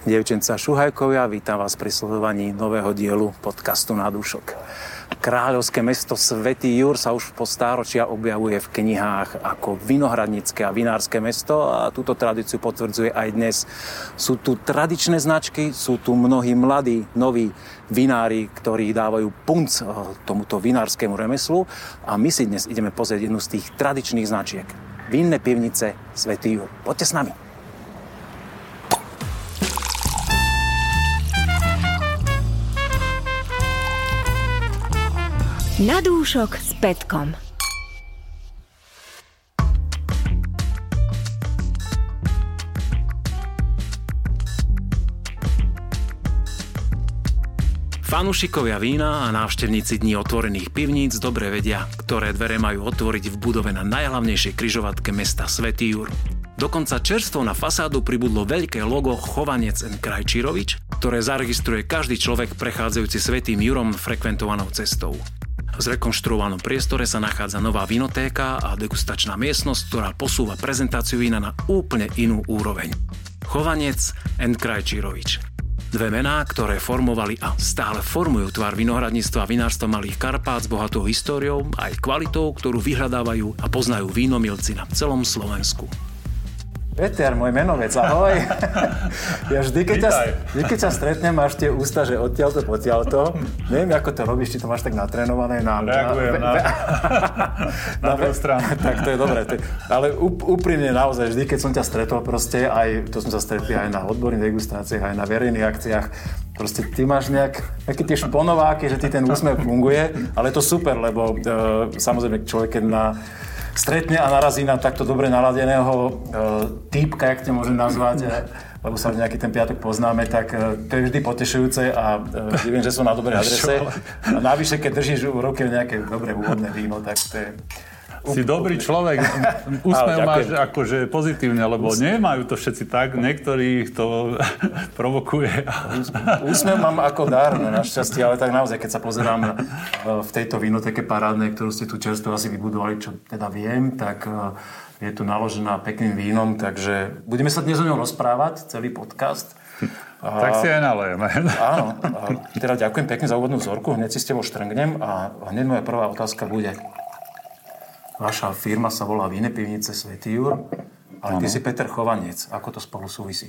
Dievčenca Šuhajkovia, vítam vás pri sledovaní nového dielu podcastu Nadúšok. Kráľovské mesto Svätý Jur sa už po stáročia objavuje v knihách ako vinohradnícke a vinárske mesto a túto tradíciu potvrdzuje aj dnes. Sú tu tradičné značky, sú tu mnohí mladí, noví vinári, ktorí dávajú punc tomuto vinárskému remeslu a my si dnes ideme pozrieť jednu z tých tradičných značiek. Vinné pivnice Svätý Jur. Poďte s nami. Nadúšok s Petkom. Fanúšikovia vína a návštevníci dní otvorených pivníc dobre vedia, ktoré dvere majú otvoriť v budove na najhlavnejšej križovatke mesta Svätý Jur. Dokonca čerstvo na fasádu pribudlo veľké logo Chovanec & Krajčírovič, ktoré zaregistruje každý človek prechádzajúci Svätým Jurom frekventovanou cestou. V zrekonštruovanom priestore sa nachádza nová vinotéka a degustačná miestnosť, ktorá posúva prezentáciu vína na úplne inú úroveň. Chovanec & Krajčírovič. Dve mená, ktoré formovali a stále formujú tvar vinohradníctva a vinárstva Malých Karpát s bohatou históriou aj kvalitou, ktorú vyhľadávajú a poznajú vínomilci na celom Slovensku. Peter, môj menovec, ahoj. Ja vždy, keď ťa stretnem, máš tie ústa, že odtiaľto, potiaľto. Neviem, ako to robíš, či to máš tak natrénované na... Reagujem na druhú stranu. Tak to je dobré. Ale úprimne naozaj, vždy, keď som ťa stretol, proste aj, to som sa stretli aj na odborných degustáciách, aj na verejných akciách, proste ty máš nejaké tie šponováky, že ti ten úsmev funguje, ale je to super, lebo samozrejme človek, keď stretne a narazí na takto dobre naladeného týpka, jak te môžem nazvať, lebo sa nejaký ten piatok poznáme, tak to je vždy potešujúce a viem, že som na dobrej adrese. A navyše, keď držíš v ruke nejaké dobré úvodné víno, tak to je... Si dobrý človek, úsmev máš akože pozitívne, lebo nemajú to všetci tak, niektorí to provokuje. Úsmev mám ako dar, našťastie, ale tak naozaj, keď sa pozerám v tejto vinotéke parádnej, ktorú ste tu čerstvo asi vybudovali, čo teda viem, tak je tu naložená pekným vínom, takže budeme sa dnes o ňom rozprávať, celý podcast. Tak si aj nalejeme. Áno, teda ďakujem pekne za úvodnú vzorku, hneď si s tebou štrngnem a hneď moja prvá otázka bude. Vaša firma sa volá Vinné pivnice Svätý Jur, ale ty si Peter Chovanec. Ako to spolu súvisí?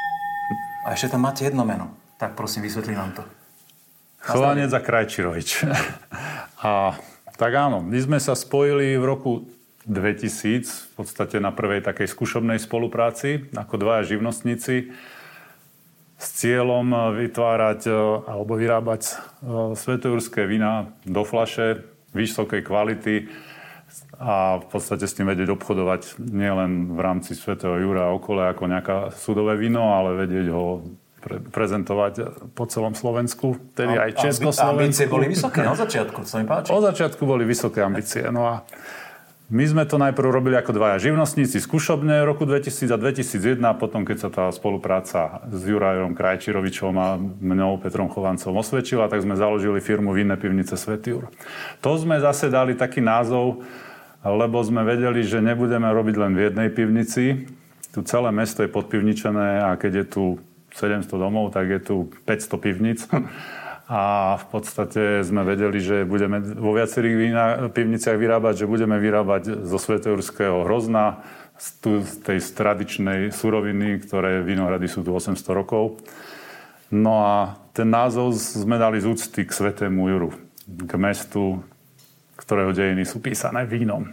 A ešte tam máte jedno meno. Tak prosím, vysvetli nám to. Chovanec a Krajčírovič. A tak áno, my sme sa spojili v roku 2000, v podstate na prvej takej skúšobnej spolupráci, ako dvaja živnostníci, s cieľom vytvárať alebo vyrábať svätojurské vína do fľaše vysokej kvality, a v podstate s tým vedieť obchodovať nielen v rámci Svätého Jura a okolo ako nejaká sudové víno, ale vedieť ho prezentovať po celom Slovensku, tedy aj Československu. Ambície boli vysoké na začiatku, co mi páči. Od začiatku boli vysoké ambície. No a my sme to najprv robili ako dvaja živnostníci skúšobne v roku 2000 a 2001, a potom, keď sa tá spolupráca s Jurajom Krajčírovičom a mňou, Petrom Chovancom, osvedčila, tak sme založili firmu Vinné pivnice Svätý Jur. To sme zase dali taký názov, lebo sme vedeli, že nebudeme robiť len v jednej pivnici. Tu celé mesto je podpivničené a keď je tu 700 domov, tak je tu 500 pivnic. A v podstate sme vedeli, že budeme vo viacerých pivniciach vyrábať, že budeme vyrábať zo svätojurského hrozna, z tej tradičnej suroviny, ktoré vinohrady sú tu 800 rokov. No a ten názov sme dali z úcty k Svätému Juru, k mestu, ktorého dejiny sú písané vínom.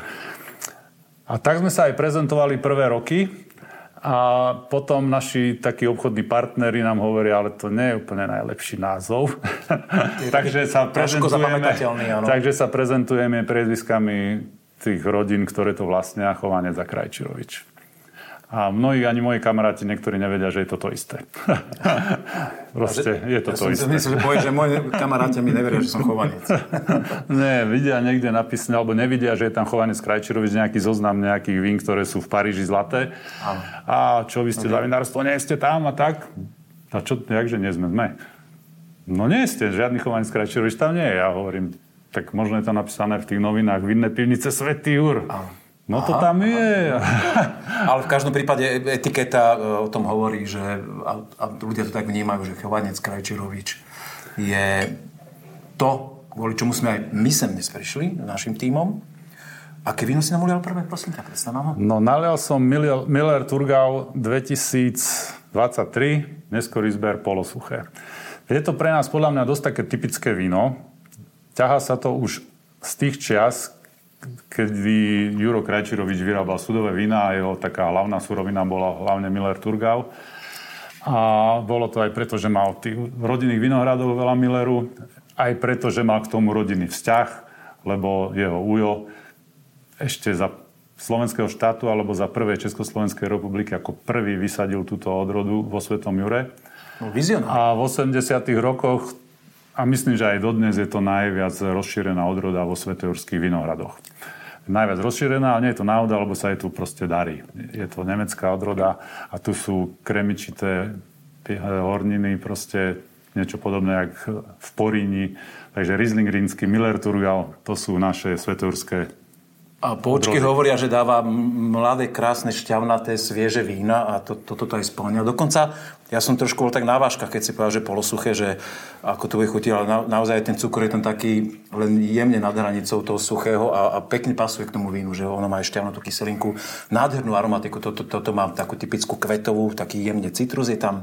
A tak sme sa aj prezentovali prvé roky a potom naši takí obchodní partneri nám hovoria, ale to nie je úplne najlepší názov. Takže sa prezentujeme priezviskami tých rodín, ktoré to vlastnia, Chovanec a Krajčírovič. A mnohí, ani moji kamaráti, niektorí nevedia, že je to to isté. Proste je to to isté. Ja som myslel, že moji kamaráti mi neveria, že som Chovanec. Nie, vidia niekde napísané, alebo nevidia, že je tam Chovanec Krajčírovič, nejaký zoznam nejakých vín, ktoré sú v Paríži zlaté. Áno. A čo vy ste za vinárstvo, nie ste tam a tak. A čo, jakže nie sme? No nie ste, žiadny Chovanec Krajčírovič tam nie je. Ja hovorím, tak možno je to napísané v tých novinách Vinné pivnice Svätý Jur. Áno. No to tam je. Ale v každom prípade etiketa o tom hovorí, že a ľudia to tak vnímajú, že Chovanec Krajčírovič je to, kvôli čomu sme aj my sem dnes prišli, našim tímom. Aké víno si nám ulial prvé, prosím ťa, predstav nám ho. No, nalial som Miller Thurgau 2023, neskorý zber, polosuché. Je to pre nás podľa mňa dosť také typické víno. Ťahá sa to už z tých čias, kedy Juro Krajčírovič vyrábal sudové vína a jeho taká hlavná surovina bola hlavne Miller Thurgau. A bolo to aj preto, že mal tých rodinných vinohradov veľa Milleru, aj preto, že mal k tomu rodinný vzťah, lebo jeho ujo ešte za slovenského štátu alebo za prvej Československej republiky ako prvý vysadil túto odrodu vo Svetom Jure. No, vizionár. A v 80. rokoch, a myslím, že aj dodnes je to najviac rozšírená odroda vo svetojurských vinohradoch. Najviac rozšírená, ale nie je to náhoda, lebo sa jej tu proste darí. Je to nemecká odroda a tu sú kremičité horniny, proste niečo podobné jak v Poríni. Takže Riesling rínsky, Miller Thurgau, to sú naše svetojurské. A poučky hovoria, že dáva mladé, krásne, šťavnaté, svieže vína a toto aj spĺňa. Dokonca, ja som trošku bol tak na vážkach, keď si povedal, že polosuché, že ako to bude chutiť, ale naozaj ten cukor je tam taký len jemne nad hranicou toho suchého a pekne pasuje k tomu vínu, že ono má aj šťavnatú kyselinku, nádhernú aromatiku, toto má takú typickú kvetovú, taký jemne citrus je tam.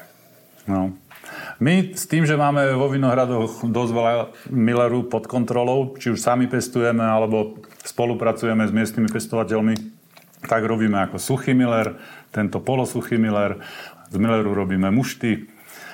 No. My s tým, že máme vo vinohradoch dosť veľa Milleru pod kontrolou, či už sami pestujeme, alebo spolupracujeme s miestnymi pestovateľmi, tak robíme ako suchý Miller, tento polosuchý Miller. Z Milleru robíme mušty,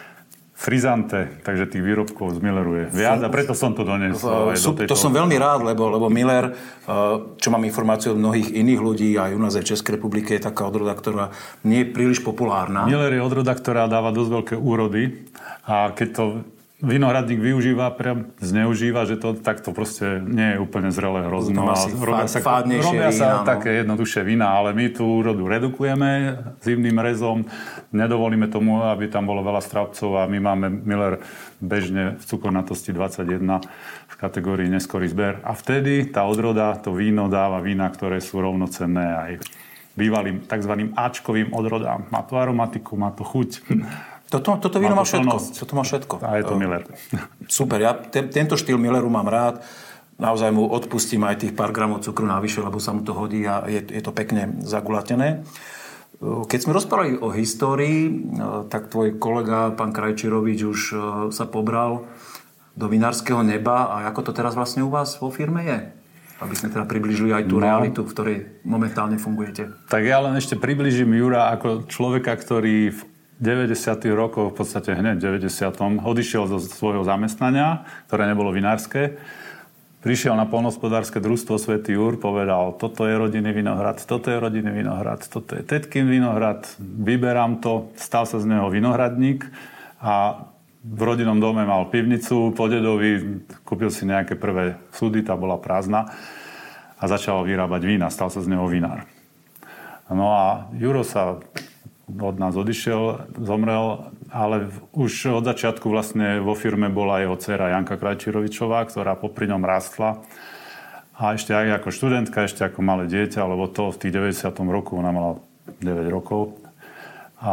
frizante, takže tých výrobkov z Milleru je viac a preto som to doniesol. To som veľmi rád, lebo Miller, čo mám informáciu od mnohých iných ľudí, aj u nás aj v Českej republike, je taká odroda, ktorá nie je príliš populárna. Miller je odroda, ktorá dáva dosť veľké úrody a keď to vinohradník využíva, priam zneužíva, že to takto proste nie je úplne zrelé hrozno. Robia sa také jednoduchšie vína, ale my tú úrodu redukujeme zimným rezom, nedovolíme tomu, aby tam bolo veľa stravcov a my máme Miller bežne v cukornatosti 21 v kategórii neskorý zber. A vtedy tá odroda, to víno dáva vína, ktoré sú rovnocenné aj bývalým tzv. Áčkovým odrodám. Má to aromatiku, má to chuť. Toto víno má všetko. A je to Miller. Super, ja tento štýl Milleru mám rád. Naozaj mu odpustím aj tých pár gramov cukru navyše, lebo sa mu to hodí a je to pekne zagulatené. Keď sme rozprávali o histórii, tak tvoj kolega, pán Krajčírovič, už sa pobral do vinárskeho neba. A ako to teraz vlastne u vás vo firme je? Aby sme teda priblížili aj tú realitu, v ktorej momentálne fungujete. Tak ja len ešte priblížim Jura ako človeka, ktorý v 90. rokoch, v podstate hneď v 90. odišiel zo svojho zamestnania, ktoré nebolo vinárske. Prišiel na poľnohospodárske družstvo Svätý Jur, povedal, toto je rodinný vinohrad, toto je rodinný vinohrad, toto je tetkin vinohrad, vyberám to, stal sa z neho vinohradník a v rodinnom dome mal pivnicu po dedovi, kúpil si nejaké prvé súdy, tá bola prázdna a začal vyrábať vína, stal sa z neho vinár. No a Juro sa od nás odišiel, zomrel, ale už od začiatku vlastne vo firme bola jeho dcéra Janka Krajčírovičová, ktorá popri ňom rástla. A ešte aj ako študentka, ešte ako malé dieťa, lebo to v tých 90. roku, ona mala 9 rokov. A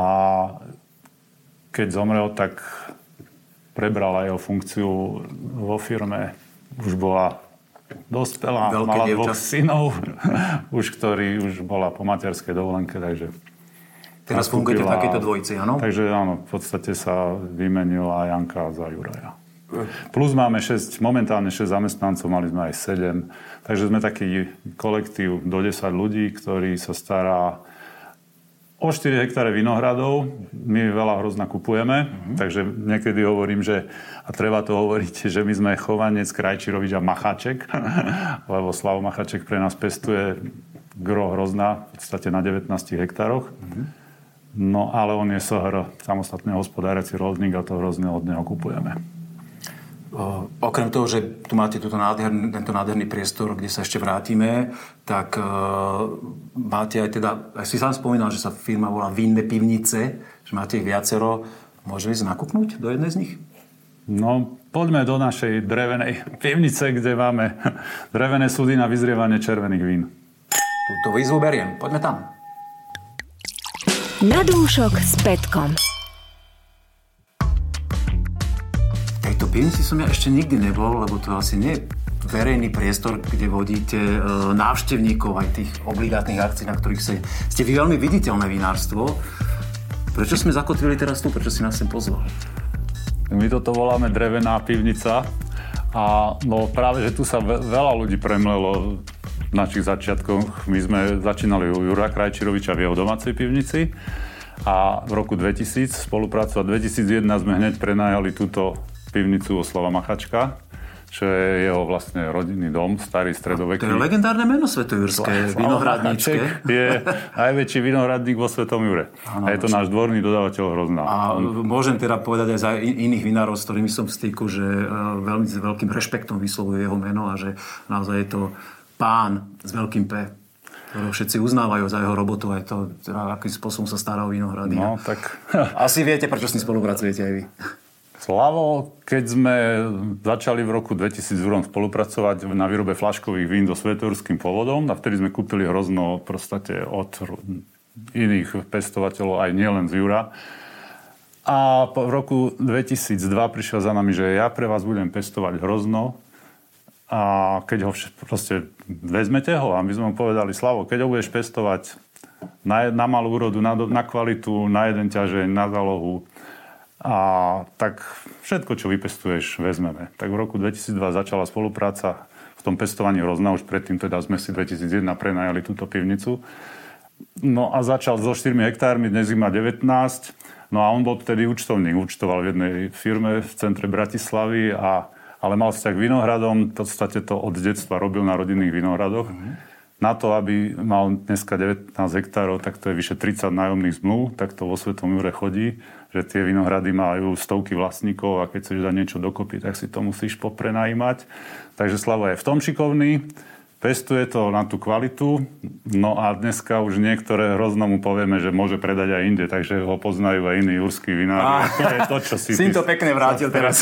keď zomrel, tak prebrala jeho funkciu vo firme. Už bola dospelá, mala dvoch synov, ktorí už bola po materskej dovolenke, takže teraz fungujete v takejto dvojici, áno? Takže áno, v podstate sa vymenila Janka za Juraja. Plus máme momentálne 6 zamestnancov, mali sme aj 7. Takže sme taký kolektív do 10 ľudí, ktorý sa stará o 4 hektáre vinohradov. My veľa hrozna kupujeme, takže niekedy hovorím, že, a treba to hovoriť, že my sme Chovanec, Krajčírovič a Macháček, lebo Slavo Macháček pre nás pestuje gro hrozna, v podstate na 19 hektároch. No, ale on je SHR, samostatný hospodáriaci rolník a to hrozne od neho kupujeme. Okrem toho, že tu máte tento nádherný priestor, kde sa ešte vrátime, tak máte aj teda, aj si sám spomínal, že sa firma volá Vinné pivnice, že máte ich viacero. Môžeme ísť nakúknuť do jednej z nich? No, poďme do našej drevenej pivnice, kde máme drevené súdy na vyzrievanie červených vín. Túto výzvu beriem. Poďme tam. Na dúšok s Petkom. V tejto pivnici som ja ešte nikdy nebol, lebo to asi nie je verejný priestor, kde vodíte návštevníkov aj tých obligátnych akcií, na ktorých ste vy veľmi viditeľné vinárstvo. Prečo sme zakotvili teraz tu? Prečo si nás sem pozval? My toto voláme drevená pivnica a no práve, že tu sa veľa ľudí premlelo v našich začiatkoch. My sme začínali u Jura Krajčíroviča v jeho domácej pivnici a v roku 2000 spolupracovať. 2001 sme hneď prenajali túto pivnicu Oslava Machačka, čo je jeho vlastne rodinný dom, starý stredoveký. To je legendárne meno svetojurské, vinohradníčke. Je najväčší vinohradník vo Svetom Jure. A je to náš dvorný dodávateľ Hrozná. A môžem teda povedať aj za iných vinárov, s ktorými som v styku, že veľmi s veľkým rešpektom vyslovuje jeho meno a že naozaj je to pán s veľkým P, ktorého všetci uznávajú za jeho robotu aj to, teda, akým spôsobom sa stará o vinohrady. No, tak... Asi viete, prečo s ním spolupracujete aj vy. Slavo, keď sme začali v roku 2000 s Jurom spolupracovať na výrobe fľaškových vín so svetojurským pôvodom a vtedy sme kúpili Hrozno v podstate od iných pestovateľov, aj nielen z Jura. A v roku 2002 prišiel za nami, že ja pre vás budem pestovať Hrozno a keď ho proste vezmete ho a my sme mu povedali, Slavo, keď ho budeš pestovať na malú úrodu, na kvalitu, na jeden ťažeň, na zálohu, a tak všetko, čo vypestuješ, vezmeme. Tak v roku 2002 začala spolupráca v tom pestovaní Hrozna. Už predtým teda sme si 2001 prenajali túto pivnicu. No a začal so 4 hektármi, dnes ich má 19. No a on bol vtedy účtovník. Účtoval v jednej firme v centre Bratislavy, ale mal vzťah k vinohradom. V podstate to od detstva robil na rodinných vinohradoch. Na to, aby mal dneska 19 hektárov, tak to je vyše 30 nájomných zmluv. Tak to vo Svetom Jure chodí, že tie vinohrady majú stovky vlastníkov a keď chceš dať niečo dokopy, tak si to musíš poprenajímať. Takže Slavo je v tom šikovný, pestuje to na tú kvalitu, no a dneska už niektoré Hrozno mu povieme, že môže predať aj inde, takže ho poznajú aj iní jurskí vinári. To je to, čo si... Si to pekne vrátil teraz.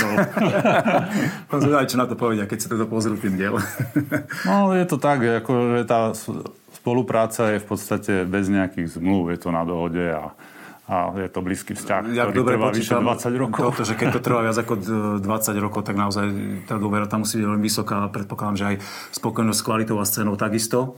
Pozrieť, čo na to povedia, keď si to pozrú tým diel. No, je to tak, že tá spolupráca je v podstate bez nejakých zmluv, je to na dohode a je to blízky vzťah, ktorý trvá vyše 20 rokov. Toto, že keď to trvá viac ako 20 rokov, tak naozaj tá dôvera tam musí byť veľmi vysoká a predpokladám, že aj spokojnosť s kvalitou a s cenou takisto.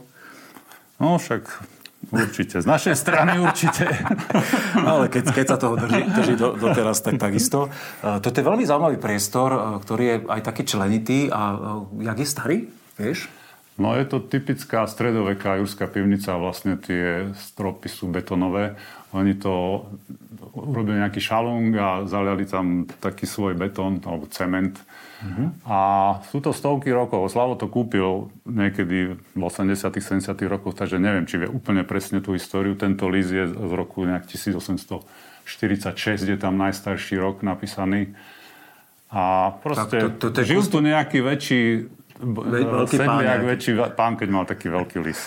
No však určite. Z našej strany určite. Ale keď sa toho drží doteraz, tak takisto. Toto je veľmi zaujímavý priestor, ktorý je aj taký členitý a jak je starý, vieš? No je to typická stredoveká jurská pivnica, vlastne tie stropy sú betonové. Oni to urobili nejaký šalung a zaliali tam taký svoj betón alebo cement. A sú to stovky rokov. Slavo to kúpil niekedy v 80 70 rokoch, takže neviem, či vie úplne presne tú históriu. Tento list je z roku nejak 1846, je tam najstarší rok napísaný. A proste žil tu nejaký väčší sedliak, väčší pán, keď mal taký veľký lis.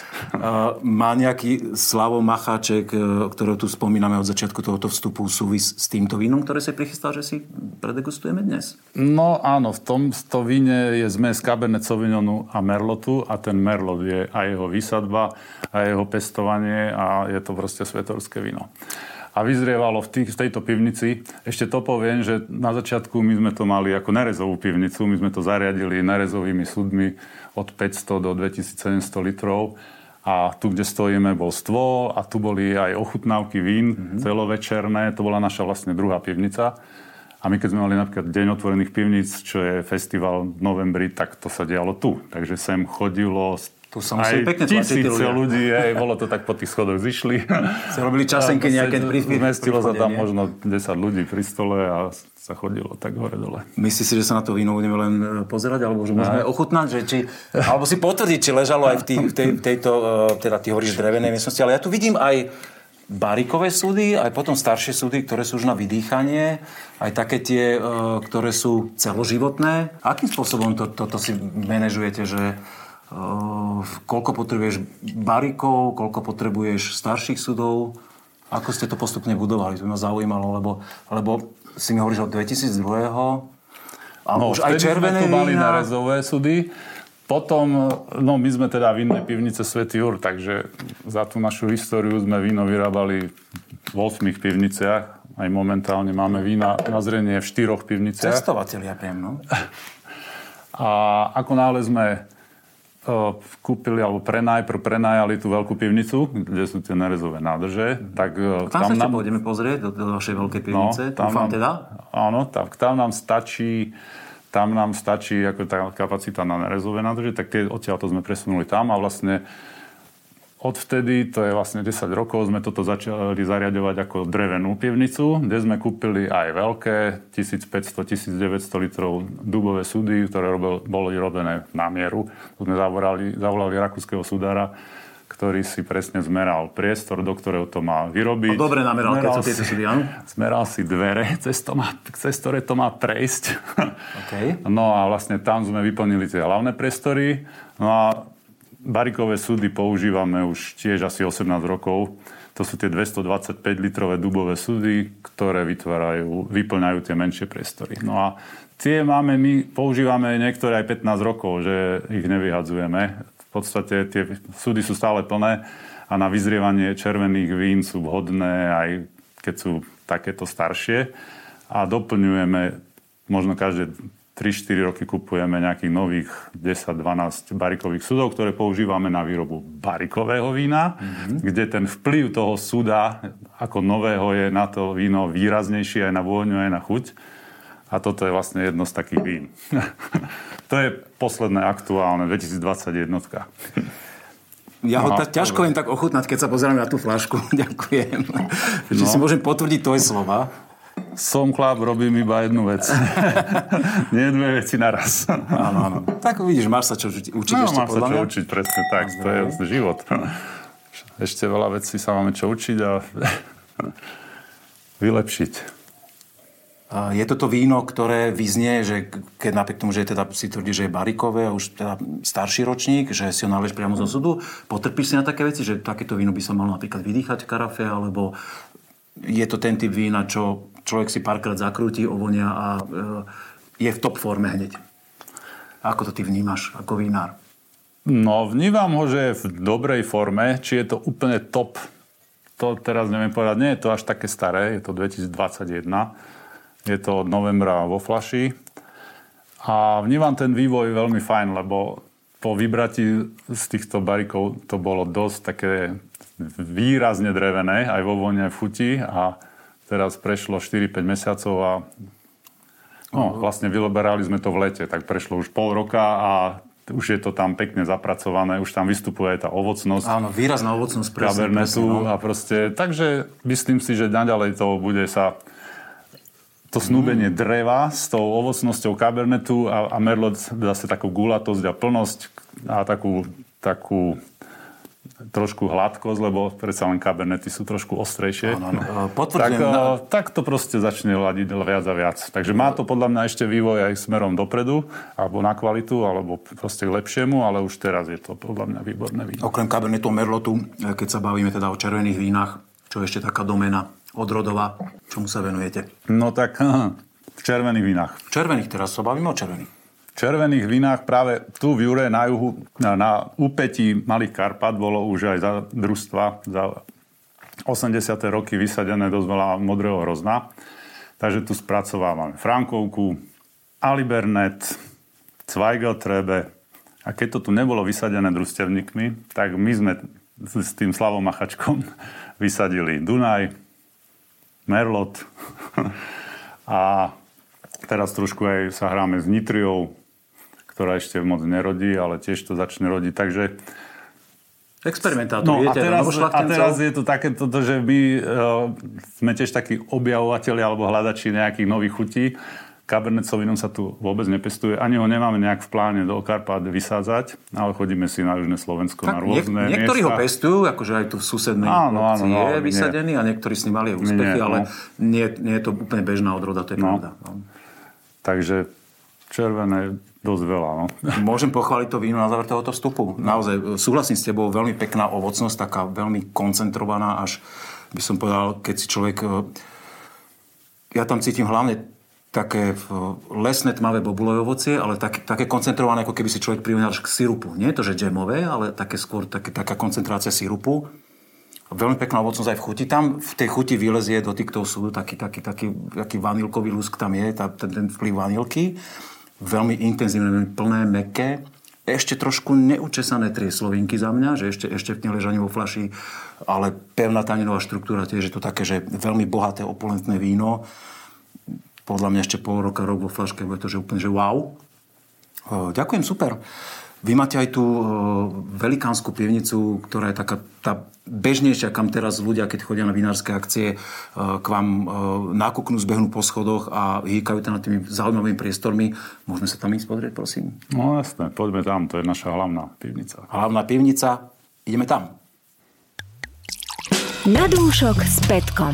Má nejaký Slavo Macháček, ktorého tu spomíname od začiatku tohoto vstupu, súvis s týmto vínom, ktoré si prichystal, že si predegustujeme dnes? No áno, v tomto víne je zmes Cabernet Sauvignonu a Merlotu a ten Merlot je aj jeho výsadba a jeho pestovanie a je to proste svetorské víno. A vyzrievalo v tejto pivnici. Ešte to poviem, že na začiatku my sme to mali ako nerezovú pivnicu. My sme to zariadili nerezovými súdmi od 500 do 2700 litrov. A tu, kde stojíme, bol stôl a tu boli aj ochutnávky vín celovečerné. To bola naša vlastne druhá pivnica. A my keď sme mali napríklad Deň otvorených pivníc, čo je festival v novembri, tak to sa dialo tu. Takže sem chodilo tu sa museli pekne tlačiť tisíce ľudí, bolo to tak po tých schodoch zišli. Sa robili časenky nejaké zmestilo sa tam možno 10 ľudí pri stole a sa chodilo tak hore-dole. Myslíš si, že sa na to víno budeme len pozerať, alebo že môžeme ochutnať, alebo si potvrdiť, či ležalo aj v tejto, teda ty hovoríš drevenej miestnosti, ale ja tu vidím aj barikové súdy, aj potom staršie súdy, ktoré sú už na vydýchanie, aj také tie, ktoré sú celoživotné. Akým spôsobom toto si manažujete, že koľko potrebuješ barikov, koľko potrebuješ starších sudov? Ako ste to postupne budovali? To ma zaujímalo, lebo si mi hovoríš od 2002. A už aj červené vína. Mali narezové sudy. Potom, my sme teda vinné pivnice Svätý Jur, takže za tú našu históriu sme víno vyrábali v 8 pivniciach. Aj momentálne máme vína na zrenie v 4 pivniciach. Cestovatelia priam, no. A ako náhle sme kúpili alebo prenajali tú veľkú pivnicu, kde sú tie nerezové nádrže, tak tam sa ešte pôjdeme pozrieť do vašej veľkej pivnice. Áno, tak tam nám stačí ako tá kapacita na nerezové nádrže, tak odtiaľto sme presunuli tam a vlastne odvtedy, to je vlastne 10 rokov, sme toto začali zariaďovať ako drevenú pivnicu, kde sme kúpili aj veľké 1500-1900 litrov dubové súdy, ktoré boli robené na mieru. Sme zavolali rakúskeho súdára, ktorý si presne zmeral priestor, do ktorého to má vyrobiť. Dobre nameral, keď sú tieto súdy, áno? Zmeral si dvere, cez ktoré to má prejsť. Okay. No a vlastne tam sme vyplnili tie hlavné priestory. No a barikové súdy používame už tiež asi 18 rokov. To sú tie 225 litrové dubové súdy, ktoré vyplňajú tie menšie priestory. No a tie používame niektoré aj 15 rokov, že ich nevyhadzujeme. V podstate tie súdy sú stále plné a na vyzrievanie červených vín sú vhodné, aj keď sú takéto staršie. A doplňujeme možno každé 3-4 roky kupujeme nejakých nových 10-12 barikových súdov, ktoré používame na výrobu barikového vína, kde ten vplyv toho súda ako nového je na to víno výraznejší aj na vôňu, aj na chuť. A toto je vlastne jedno z takých vín. To je posledné aktuálne, 2021. Ja ho ťažko viem tak ochutnať, keď sa pozerám na tú fľašku. Ďakujem. Že si môžem potvrdiť tvoje slova. Som chlap, robím iba jednu vec. Nie dve veci naraz. Áno. Tak vidíš, máš sa čo učiť ešte podľa mňa. Máš sa čo učiť, presne tak. To je život. Ešte veľa vecí sa máme čo učiť a vylepšiť. Je toto víno, ktoré vyznie, že keď napriek tomu, že je teda, si tvrdí, že je barikové a už teda starší ročník, že si ho nalieš priamo zo súdu, potrpíš si na také veci, že takéto víno by sa malo napríklad vydýchať v karafe, alebo je to ten typ vína, čo človek si párkrát zakrúti, ovonia a je v top forme hneď. Ako to ty vnímaš ako vínár? No, vnímam ho, že je v dobrej forme. Či je to úplne top, to teraz neviem povedať. Nie je to až také staré, je to 2021. Je to od novembra vo fľaši. A vnímam ten vývoj veľmi fajn, lebo po vybratí z týchto barikov to bolo dosť také výrazne drevené, aj vo vôni, aj v chuti. A teraz prešlo 4-5 mesiacov a vlastne vyberali sme to v lete. Tak prešlo už pol roka a už je to tam pekne zapracované, už tam vystupuje aj tá ovocnosť. Áno, výrazná ovocnosť. Cabernetu a proste, takže myslím si, že naďalej to bude sa to snúbenie dreva s tou ovocnosťou Cabernetu a Merlot zase takú gulatosť a plnosť a takú trošku hladkosť, lebo predsa len Cabernety sú trošku ostrejšie. Áno. Potvrdzujem. Tak to proste začne ladiť viac a viac. Takže má to podľa mňa ešte vývoj aj smerom dopredu, alebo na kvalitu, alebo proste k lepšiemu, ale už teraz je to podľa mňa výborné víno. Okrem Cabernetu, Merlotu, keď sa bavíme teda o červených vínach, čo je ešte taká domena odrodová, čomu sa venujete? No tak v červených vínach. Červených, teraz sa bavíme o červených. V červených vínach práve tu v Jure na juhu, na úpetí Malých Karpat bolo už aj za družstva za 80. roky vysadené dosť veľa modrého hrozna. Takže tu spracovávame Frankovku, Alibernet, Zweigeltrebe. A keď to tu nebolo vysadené družstevníkmi, tak my sme s tým Slavom Machačkom vysadili Dunaj, Merlot a teraz trošku aj sa hráme s Nitriou, ktorá ešte moc nerodí, ale tiež to začne rodiť. Takže experimentátor, viete, a teraz je to takéto, že my sme tiež takí objavovateľi alebo hľadači nejakých nových chutí. Cabernet Sauvignon sa tu vôbec nepestuje. Ani ho nemáme nejak v pláne do Karpát vysádzať, ale chodíme si na južné Slovensko tak na rôzne miesta. Niektorí ho pestujú, akože aj tu v susednej obci je vysadený a niektorí s ním mali úspechy, ale nie je to úplne bežná odroda, to je pravda. No. Takže červené dosť veľa. No. Môžem pochváliť to víno na záver tohoto vstupu. Naozaj súhlasím s tebou, veľmi pekná ovocnosť, taká veľmi koncentrovaná, až by som povedal, keď si človek... Ja tam cítim hlavne také lesné tmavé bobulové ovocie, ale také koncentrované, ako keby si človek prirovnal k sirupu. Nie je to, že džemové, ale také skôr taká koncentrácia sirupu. Veľmi pekná ovocnosť aj v chuti. Tam v tej chuti vylezie do týchto súdu taký vanilkový lusk tam je, ten vplyv vanilky. Veľmi intenzívne, veľmi plné, mäkké. Ešte trošku neučesané trieslovinky za mňa, že ešte v ležaní vo fľaši, ale pevná taninová štruktúra tiež je to také, že veľmi bohaté, opulentné víno. Podľa mňa ešte pol roka, rok vo fľaške, bude to že úplne, že wow. Ďakujem, super. Vy máte aj tú velikánsku pivnicu, ktorá je taká tá bežnejšia, kam teraz ľudia, keď chodia na vinárske akcie, k vám nákuknú, zbehnú po schodoch a hýkajú tam nad tými zaujímavými priestormi. Môžeme sa tam ísť pozrieť, prosím? No jasné, poďme tam, to je naša hlavná pivnica. Hlavná pivnica, ideme tam. Na dúšok s Petkom.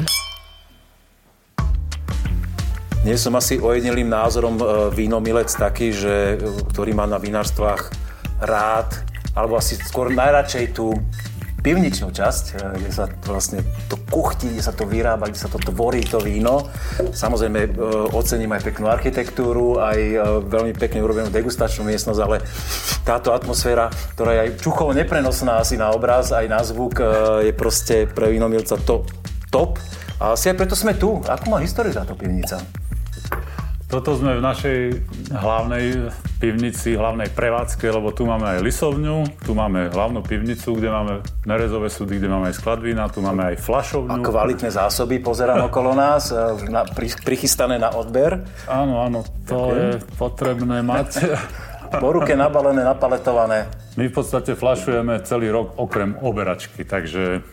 Nie som asi ojedinelým názorom vínomilec taký, ktorý má na vinárstvách rád, alebo asi skôr najradšej tú pivničnú časť, kde sa vlastne to kuchtí, kde sa to vyrába, kde sa to tvorí, to víno. Samozrejme ocením aj peknú architektúru, aj veľmi pekne urobenú degustačnú miestnosť, ale táto atmosféra, ktorá je aj čuchovo neprenosná asi na obraz, aj na zvuk, je proste pre vínomilca top. A asi aj preto sme tu. Akú má históriu táto pivnica? Toto sme v našej hlavnej pivnici, hlavnej prevádzke, lebo tu máme aj lisovňu, tu máme hlavnú pivnicu, kde máme nerezové súdy, kde máme aj sklad vína, tu máme aj fľašovňu. A kvalitné zásoby, pozerám okolo nás, prichystané na odber. Áno, to je potrebné mať. Po ruke nabalené, napaletované. My v podstate fľašujeme celý rok okrem oberačky, takže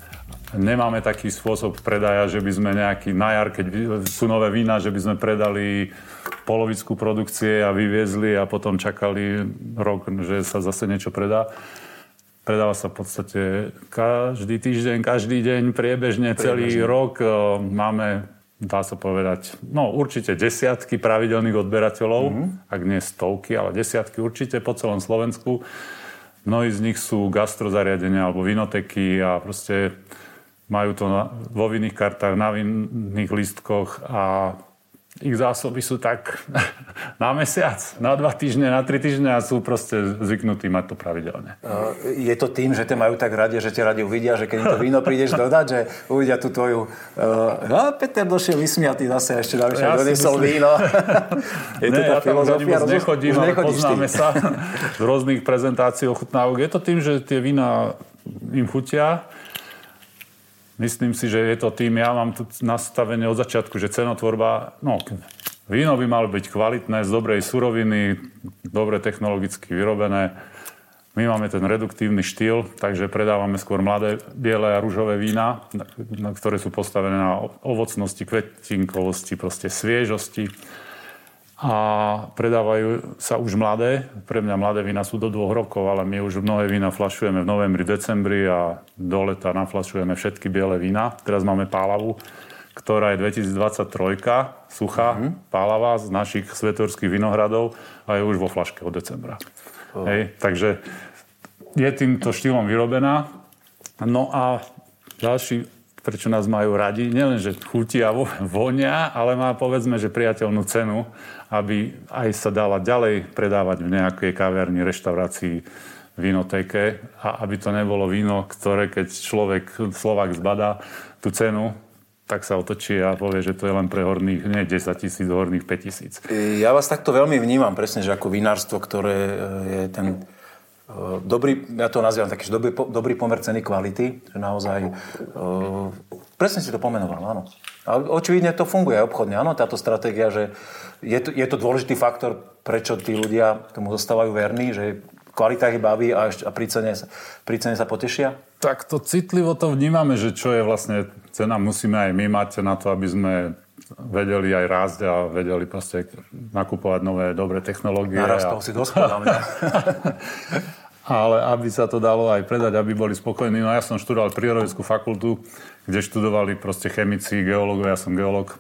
nemáme taký spôsob predaja, že by sme nejaký na jar, keď sú nové vína, že by sme predali polovičku produkcie a vyviezli a potom čakali rok, že sa zase niečo predá. Predáva sa v podstate každý týždeň, každý deň, priebežne celý rok. Máme, dá sa povedať, určite desiatky pravidelných odberateľov, ak nie stovky, ale desiatky určite po celom Slovensku. Mnohí z nich sú gastrozariadenia alebo vinoteky a proste majú to vo vinných kartách, na vinných lístkoch a ich zásoby sú tak na mesiac, na 2 týždne, na 3 týždne a sú proste zvyknutí mať to pravidelne. Je to tým, že te majú tak radi, že te radi uvidia, že keď im to víno prídeš dodať, že uvidia tú tvoju Peter došiel vysmiatý zase ešte doniesol víno. Je to tá filozofia? Ja tam nechodím, ale poznáme sa z rôznych prezentácií ochutnávok. Je to tým, že tie vína im chutia. Myslím si, že je to tým, ja mám tu nastavenie od začiatku, že cenotvorba, víno by malo byť kvalitné, z dobrej suroviny, dobre technologicky vyrobené. My máme ten reduktívny štýl, takže predávame skôr mladé, biele a ružové vína, ktoré sú postavené na ovocnosti, kvetinkovosti, proste sviežosti. A predávajú sa už mladé. Pre mňa mladé vína sú do 2 rokov, ale my už mnohé vína fľašujeme v novembri, decembri a do leta nafľašujeme všetky biele vína. Teraz máme Pálavu, ktorá je 2023, suchá Pálava z našich svetorských vinohradov a je už vo fľaške od decembra. Hej, takže je týmto štýlom vyrobená. No a ďalší, prečo nás majú radi, nielen, že chutí a vonia, ale má, povedzme, že priateľnú cenu, aby aj sa dala ďalej predávať v nejakej kaviarni, reštaurácii, vinotéke a aby to nebolo víno, ktoré keď Slovák zbadá tú cenu, tak sa otočí a povie, že to je len pre horných, nie 10 000, horných 5 000. Ja vás takto veľmi vnímam, presne, že ako vinárstvo, ktoré je ten dobrý, ja to nazývam taký, že dobrý pomer ceny kvality, že naozaj presne si to pomenoval, áno. A očividne to funguje aj obchodne, áno, táto stratégia, že je to dôležitý faktor, prečo tí ľudia tomu zostávajú verní, že kvalita ich baví a pri cene sa potešia? Tak to citlivo to vnímame, že čo je vlastne cena, musíme aj my mať na to, aby sme vedeli aj rásť a vedeli proste nakupovať nové, dobré technológie. Naraz toho si dospodal mňa. Ale aby sa to dalo aj predať, aby boli spokojní. No ja som študoval prírodovedeckú fakultu, kde študovali proste chemici, geológovia, ja som geológ.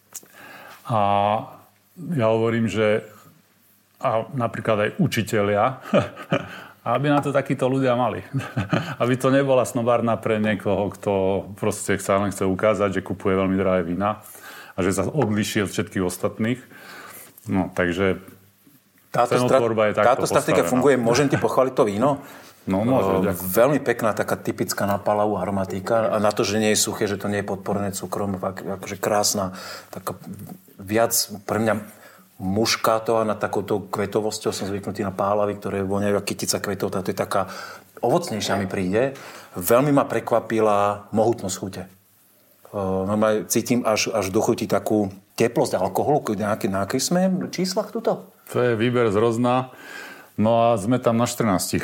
A ja hovorím, že napríklad aj učitelia A aby na to takíto ľudia mali. Aby to nebola snobárna pre niekoho, kto proste len chce ukázať, že kupuje veľmi drahé vína a že sa odliší od všetkých ostatných. No, takže cenotvorba je takto táto statistika funguje. Môžem ti pochváliť to víno? No, môže. Veľmi pekná, taká typická na Palau aromatika. A na to, že nie je suché, že to nie je podporené cukrom, akože krásna, taká viac pre mňa muškátová na takouto kvetovosťou. Som zvyknutý na pálavy, ktoré voňajú ako kytica kvetov. Táto je taká ovocnejšia mi príde. Veľmi ma prekvapila mohutnosť chute. Cítim až do chuti takú teplosť alkoholu. Na akých sme číslach tuto? To je výber z Rozna. No a sme tam na 14%.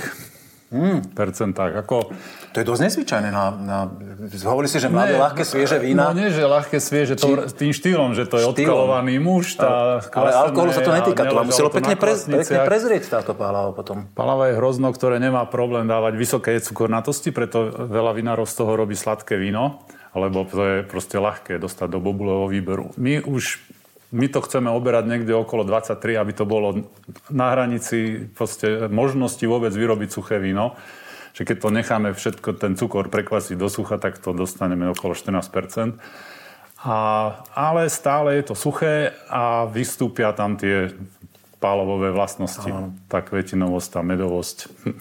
To je dosť nezvyčajné. Hovorí si, že mladé, ľahké, svieže vína. No nie, že ľahké, svieže, tým štýlom, že to je odkalovaný muž. Ale alkoholu sa to netýka. To muselo pekne prezrieť táto pálava potom. Pálava je hrozno, ktoré nemá problém dávať vysoké cukornatosti, preto veľa vinárov z toho robí sladké víno, lebo to je proste ľahké dostať do bobulového výberu. My to chceme oberať niekde okolo 23, aby to bolo na hranici možnosti vôbec vyrobiť suché víno. Že keď to necháme všetko, ten cukor prekvasiť do sucha, tak to dostaneme okolo 14%. Ale stále je to suché a vystúpia tam tie pálovové vlastnosti. Tá kvetinovosť, tá medovosť.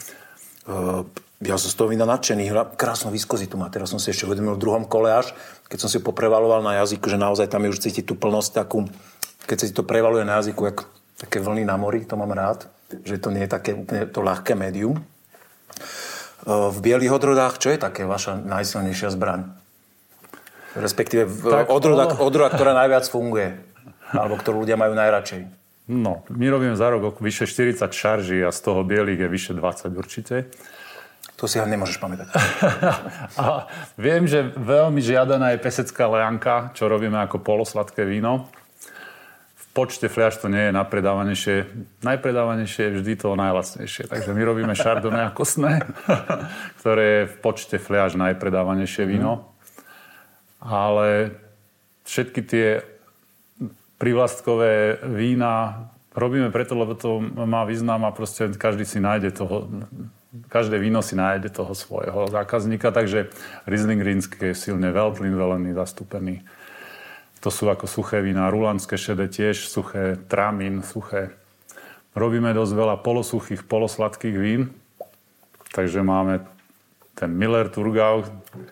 Ja som z toho vína nadšený. Krásnu viskozitu má. Teraz som si ešte uvedomil v druhom kole až, keď som si poprevaloval na jazyku, že naozaj tam je už cítiť tú plnosť takú, keď sa ti to prevaluje na jazyku, jak také vlny na mori, to mám rád, že to nie je také úplne to ľahké médium. V bielých odrodách, čo je také vaša najsilnejšia zbraň? Respektíve odroda, ktorá najviac funguje, alebo ktorú ľudia majú najradšej. No, my robíme za rok vyše 40 šarží a z toho bielých je vyše 20 určite. To si nemôžeš pamätať. A viem, že veľmi žiadaná je pesecká lejanka, čo robíme ako polosladké víno. V počte fľaš to nie je najpredávanejšie. Najpredávanejšie je vždy to najlacnejšie. Takže my robíme Chardonnay a Kostné, ktoré je v počte fľaš najpredávanejšie víno. Ale všetky tie privlastkové vína robíme preto, lebo to má význam a proste každý si nájde toho... Každé víno si nájde toho svojho zákazníka, takže Riesling rínsky je silne Veltlin velený, zastúpený. To sú ako suché vína, rulandské šedé tiež, suché, Tramín, suché. Robíme dosť veľa polosuchých, polosladkých vín, takže máme ten Miller Thurgau,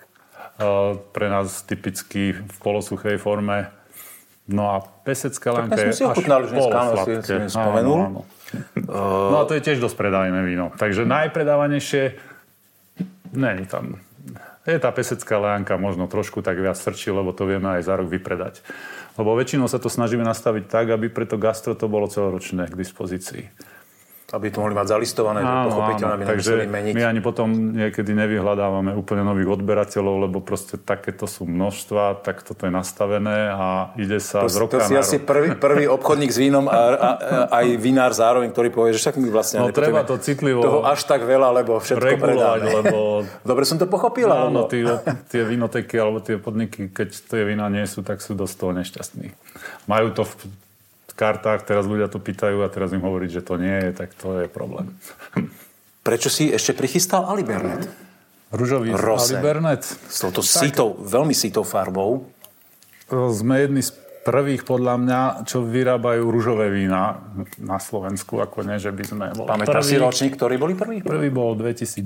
pre nás typický v polosuchej forme. No a pesecká lanka je až polosladké. Si spomenul. Áno. No a to je tiež dosť predajné víno. Takže najpredávanejšie není tam. Je tá pesecká lejanka možno trošku tak viac srčí, lebo to vieme aj za rok vypredať. Lebo väčšinou sa to snažíme nastaviť tak, aby pre to gastro to bolo celoročné k dispozícii. Aby to mohli mať zalistované, pochopiteľné, aby nemuseli meniť. My ani potom niekedy nevyhľadávame úplne nových odberateľov, lebo proste takéto sú množstva, tak toto je nastavené a ide sa z roka na rok. To si asi prvý obchodník s vínom a aj vinár zároveň, ktorý povie, že však my vlastne treba to citlivo toho až tak veľa, lebo všetko predáme. Lebo... Dobre som to pochopil? Áno, tie vinoteky alebo tie podniky, keď tie vína nie sú, tak sú dosť toho nešťastní. Majú to v kartách, teraz ľudia to pýtajú a teraz im hovoriť, že to nie je, tak to je problém. Prečo si ešte prichystal Alibernet? Ružový Alibernet. S touto veľmi sítou farbou. Sme jedni z prvých, podľa mňa, čo vyrábajú ružové vína na Slovensku, ako nie, že by sme boli prvý. Pamätáš si ročník, ktorí boli prvý? Prvý bol 2002.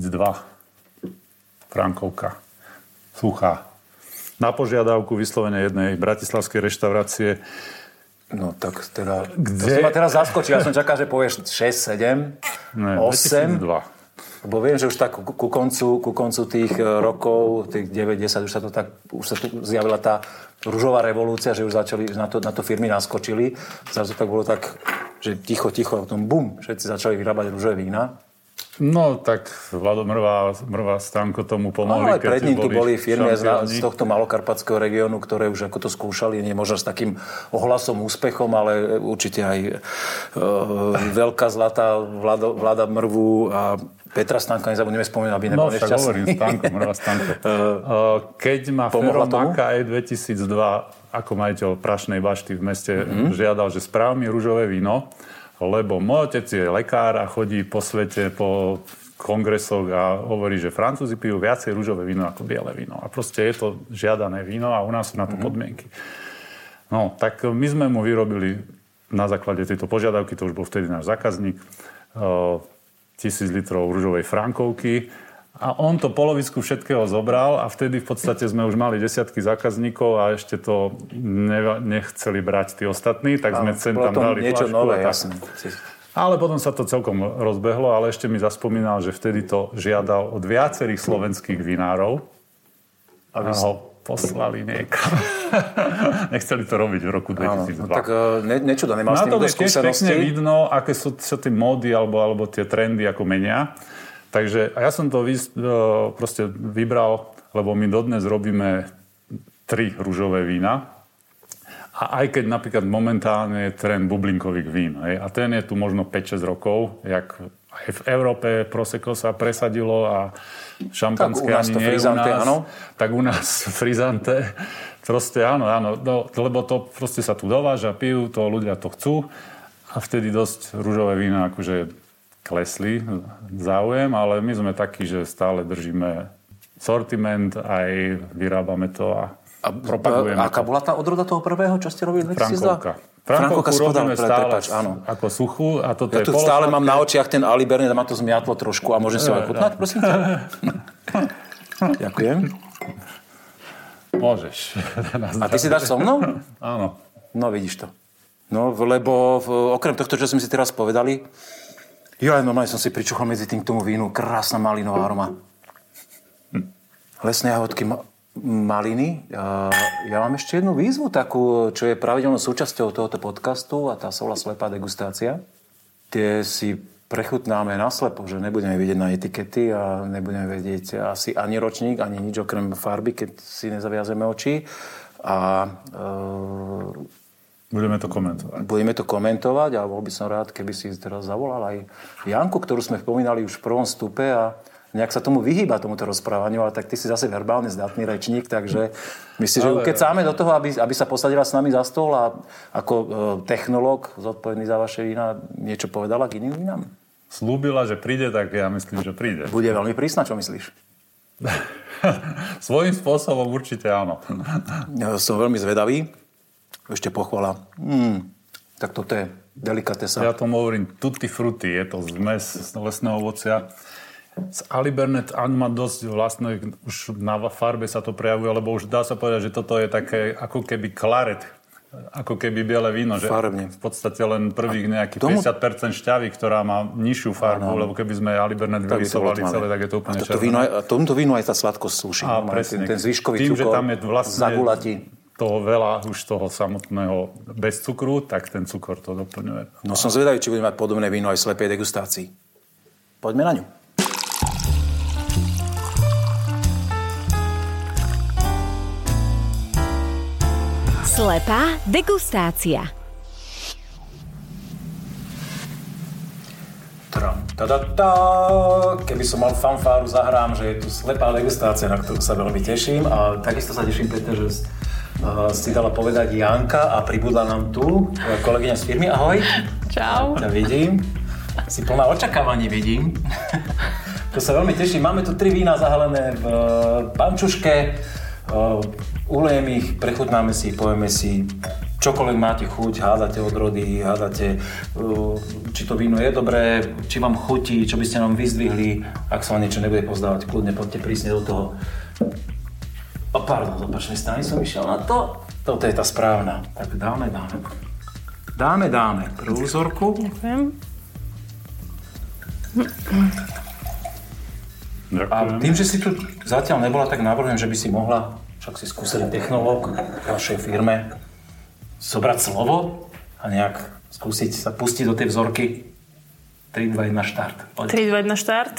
Frankovka. Suchá. Na požiadavku vyslovene jednej bratislavskej reštaurácie. No tak teda... To si ma teraz zaskočil. Ja som čakal, že povieš 6, 7, 8. 2002. Lebo viem, že už tak ku koncu tých rokov, tých 9-10, už sa tu zjavila tá ružová revolúcia, že už začali, na to firmy naskočili. Zrazu tak bolo tak, že ticho, a potom bum, všetci začali vyrábať ružové vína. No, tak Vlado Mrva Stanko tomu pomohli. Ale pred ním tu boli firmy z tohto malokarpatského regiónu, ktoré už ako to skúšali, nie možno s takým ohlasom, úspechom, ale určite aj Veľká Zlata, Vlada Mrvu a Petra Stanka, nezabudneme spomínať, aby nebol nešťastný. No, však hovorím, Mrva Stanko. Keď ma Fero Makaj 2002 ako majiteľ Prašnej bašty v meste žiadal, že správ mi ružové víno, lebo môj otec je lekár a chodí po svete, po kongresoch a hovorí, že Francúzi pijú viacej ružové víno ako biele víno. A proste je to žiadané víno a u nás sú na to podmienky. No, tak my sme mu vyrobili na základe tejto požiadavky, to už bol vtedy náš zákazník, 1000 litrov ružovej frankovky. A on to polovičku všetkého zobral a vtedy v podstate sme už mali desiatky zákazníkov a ešte to nechceli brať tí ostatní, tak sme sem tam dali niečo flašku. nové, jasné. Ale potom sa to celkom rozbehlo, ale ešte mi zaspomínal, že vtedy to žiadal od viacerých slovenských vinárov a ho poslali niekam. Nechceli to robiť v roku 2002. No, tak nečudo, nemal s tým do skúsenosti. Na to je tiež pekne vidno, aké sú tie módy alebo tie trendy, ako menia. Takže ja som to proste vybral, lebo my dodnes robíme 3 ružové vína. A aj keď napríklad momentálne je trend bublinkových vín. Hej, a ten je tu možno 5-6 rokov, jak aj v Európe Prosecco sa presadilo a šampanské ani nie je u nás. Áno. Tak u nás frizante. Proste áno, lebo to proste sa tu dováža, pijú, to ľudia to chcú. A vtedy dosť ružové vína akože klesli záujem, ale my sme takí, že stále držíme sortiment, aj vyrábame to a propagujeme. Aká bola tá odroda toho prvého, čo ste robili 2002? Frankovku robíme stále ako suchú a toto ja je tu stále mám na očiach ten Alibernet a ma to zmiatlo trošku a môžem si ho aj chutnať, prosím ťa? Ďakujem. Môžeš. A ty si dáš so mnou? Áno. No vidíš to. No, lebo okrem tohto, čo sme si teraz povedali, normálne som si pričuchol medzi tým k tomu vínu. Krásna malinová aroma. Lesné jahodky, maliny. Ja mám ešte jednu výzvu takú, čo je pravidelnou súčasťou tohoto podcastu a tá sa volá Slepá degustácia. Tie si prechutnáme naslepo, že nebudeme vidieť na etikety a nebudeme vedieť asi ani ročník, ani nič okrem farby, keď si nezaviazeme oči. A budeme to komentovať. Budeme to komentovať a bol by som rád, keby si teraz zavolal aj Janku, ktorú sme spomínali už v prvom stupe a nejak sa tomu vyhýba, tomuto rozprávaniu, ale tak ty si zase verbálne zdatný rečník, takže myslím, že ukecáme do toho, aby sa posadila s nami za stôl a ako technológ zodpovedný za vaše vína niečo povedala k iným vínam? Slúbila, že príde, tak ja myslím, že príde. Bude veľmi prísna, čo myslíš? Svojím spôsobom určite áno. Som veľmi zvedavý. Ešte pochvala. Tak toto je delikatesa. Ja tomu hovorím tutti frutti. Je to zmes lesného ovocia. Z Alibernet má dosť vlastne, už na farbe sa to prejavuje, lebo už dá sa povedať, že toto je také ako keby klaret. Ako keby biele víno. Že v podstate len prvých nejakých 50% šťavy, ktorá má nižšiu farbu, lebo keby sme Alibernet vyrysovali celé, tak je to úplne červené. A tomuto vínu aj tá sladkosť slúši. Ten zvyškový tým, cukor že tam je vlastne zagulatí. Toho veľa už toho samotného bez cukru, tak ten cukor to doplňuje. No som zvedavý, či budeme mať podobné víno aj v slepej degustácii. Poďme na ňu. Slepá degustácia. Keby som mal fanfáru, zahrám, že je tu slepá degustácia, na ktorú sa veľmi teším. A takisto sa teším, Peter, že si dala povedať Janka a pribudla nám tu kolegyňa z firmy. Ahoj. Čau. Ja vidím. Si plná očakávaní, vidím. To sa veľmi teším. Máme tu 3 vína zahalené v pančuške. Ulejem ich, prechutnáme si, povieme si, čokoľvek máte chuť, hádate odrody, hádate, či to víno je dobré, či vám chutí, čo by ste nám vyzdvihli. Ak sa vám niečo nebude pozdávať, kľudne poďte prísne do toho. Pardon, z opačnej strany som išiel na to. Toto je tá správna. Tak dáme. Dáme prvú vzorku. Ďakujem. A tým, že si tu zatiaľ nebola, tak navrhujem, že by si mohla, však si skúsený technológ v našej firme, zobrať slovo a nejak skúsiť sa pustiť do tej vzorky. 3, 2, 1, štart. 3, 2, 1, štart.